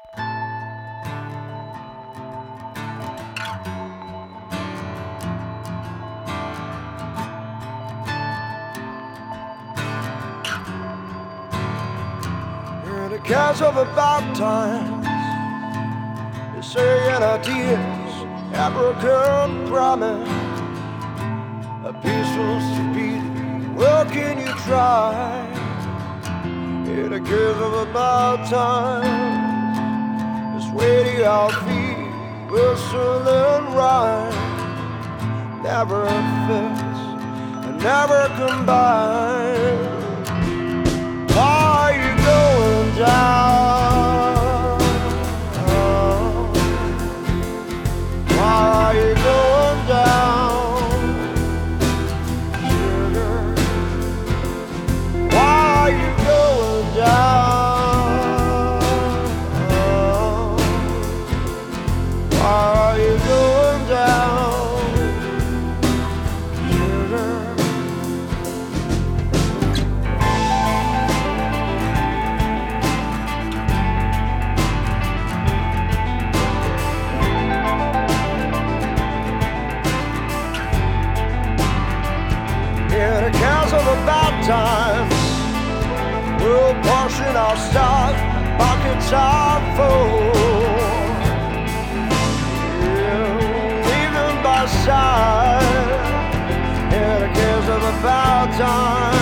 The cares of about times, you say in our tears, African promise, a peaceful speed, where can you try? In the cares of about times, this weighty our feet, whistle and rhyme, never fix, never combine. Why are you going down? Why are you going down, sugar? Why are you going down? Why are you going down, sugar? In the cares of about times, we'll portion our stock, pockets are full. Yeah, leaving by side. In the cares of about time.